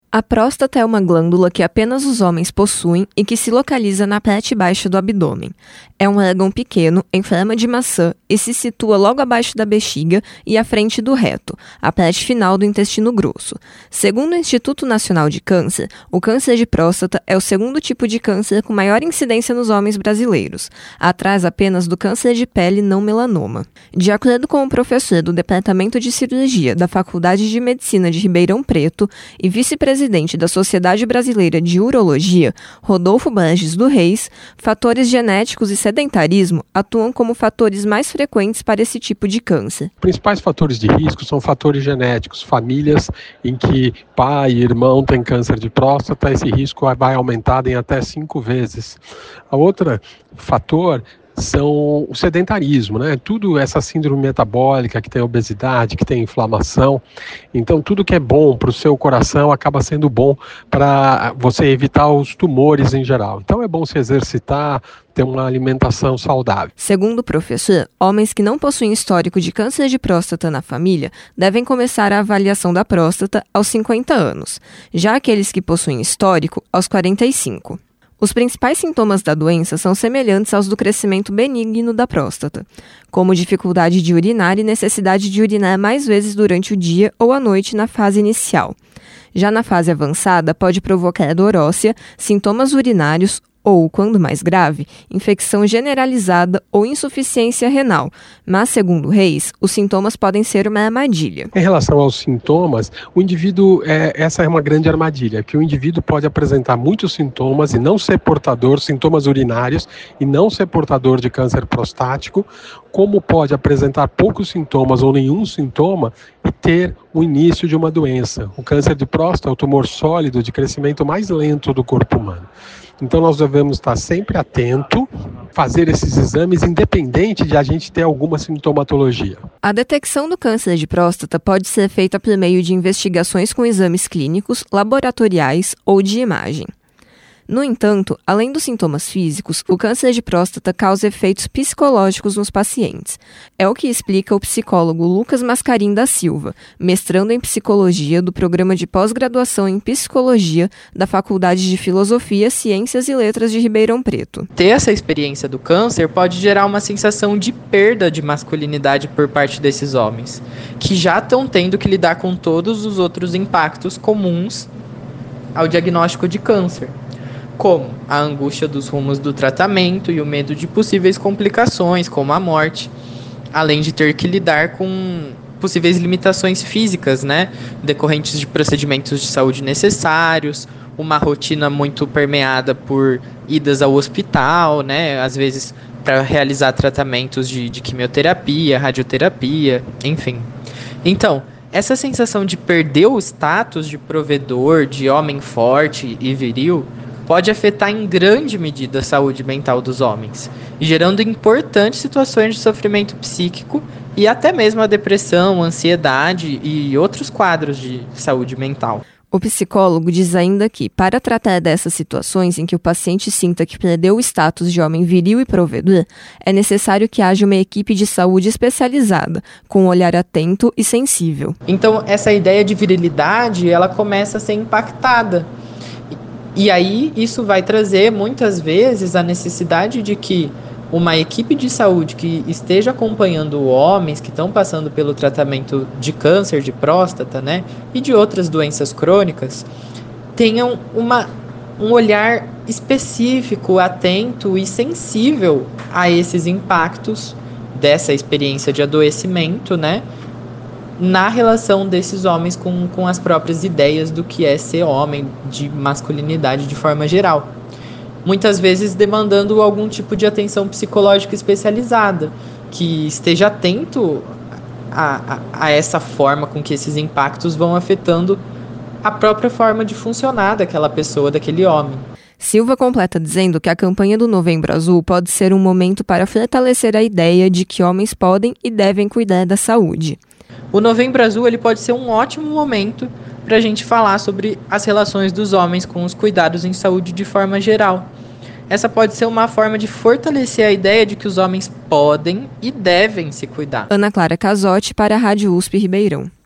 A próstata é uma glândula que apenas os homens possuem e que se localiza na parte baixa do abdômen. É um órgão pequeno, em forma de maçã, e se situa logo abaixo da bexiga e à frente do reto, a parte final do intestino grosso. Segundo o Instituto Nacional de Câncer, o câncer de próstata é o segundo tipo de câncer com maior incidência nos homens brasileiros, atrás apenas do câncer de pele não melanoma. De acordo com o professor do Departamento de Cirurgia da Faculdade de Medicina de Ribeirão Preto e vice-presidente da Sociedade Brasileira de Urologia, Rodolfo Borges do Reis, fatores genéticos e sedentarismo atuam como fatores mais frequentes para esse tipo de câncer. Os principais fatores de risco são fatores genéticos. Famílias em que pai e irmão têm câncer de próstata, esse risco vai aumentar em até 5 vezes. A outra fator são o sedentarismo, né? Tudo essa síndrome metabólica, que tem obesidade, que tem inflamação. Então, tudo que é bom para o seu coração acaba sendo bom para você evitar os tumores em geral. Então, é bom se exercitar, ter uma alimentação saudável. Segundo o professor, homens que não possuem histórico de câncer de próstata na família devem começar a avaliação da próstata aos 50 anos, já aqueles que possuem histórico aos 45. Os principais sintomas da doença são semelhantes aos do crescimento benigno da próstata, como dificuldade de urinar e necessidade de urinar mais vezes durante o dia ou à noite na fase inicial. Já na fase avançada, pode provocar dor óssea, sintomas urinários ou, quando mais grave, infecção generalizada ou insuficiência renal. Mas, segundo Reis, os sintomas podem ser uma armadilha. Em relação aos sintomas, o indivíduo, essa é uma grande armadilha, que o indivíduo pode apresentar muitos sintomas e não ser portador, sintomas urinários, e não ser portador de câncer prostático, como pode apresentar poucos sintomas ou nenhum sintoma e ter o início de uma doença. O câncer de próstata é o tumor sólido de crescimento mais lento do corpo humano. Então nós devemos estar sempre atento, fazer esses exames independente de a gente ter alguma sintomatologia. A detecção do câncer de próstata pode ser feita por meio de investigações com exames clínicos, laboratoriais ou de imagem. No entanto, além dos sintomas físicos, o câncer de próstata causa efeitos psicológicos nos pacientes. É o que explica o psicólogo Lucas Mascarim da Silva, mestrando em psicologia do programa de pós-graduação em psicologia da Faculdade de Filosofia, Ciências e Letras de Ribeirão Preto. Ter essa experiência do câncer pode gerar uma sensação de perda de masculinidade por parte desses homens, que já estão tendo que lidar com todos os outros impactos comuns ao diagnóstico de câncer, como a angústia dos rumos do tratamento e o medo de possíveis complicações, como a morte, além de ter que lidar com possíveis limitações físicas, decorrentes de procedimentos de saúde necessários, uma rotina muito permeada por idas ao hospital, às vezes para realizar tratamentos de quimioterapia, radioterapia, enfim. Então, essa sensação de perder o status de provedor, de homem forte e viril, pode afetar em grande medida a saúde mental dos homens, gerando importantes situações de sofrimento psíquico e até mesmo a depressão, ansiedade e outros quadros de saúde mental. O psicólogo diz ainda que, para tratar dessas situações em que o paciente sinta que perdeu o status de homem viril e provedor, é necessário que haja uma equipe de saúde especializada, com um olhar atento e sensível. Então, essa ideia de virilidade, ela começa a ser impactada. E aí, isso vai trazer, muitas vezes, a necessidade de que uma equipe de saúde que esteja acompanhando homens que estão passando pelo tratamento de câncer de próstata, e de outras doenças crônicas, tenham um olhar específico, atento e sensível a esses impactos dessa experiência de adoecimento, na relação desses homens com as próprias ideias do que é ser homem, de masculinidade de forma geral. Muitas vezes demandando algum tipo de atenção psicológica especializada, que esteja atento a essa forma com que esses impactos vão afetando a própria forma de funcionar daquela pessoa, daquele homem. Silva completa dizendo que a campanha do Novembro Azul pode ser um momento para fortalecer a ideia de que homens podem e devem cuidar da saúde. O Novembro Azul ele pode ser um ótimo momento para a gente falar sobre as relações dos homens com os cuidados em saúde de forma geral. Essa pode ser uma forma de fortalecer a ideia de que os homens podem e devem se cuidar. Ana Clara Casotti para a Rádio USP Ribeirão.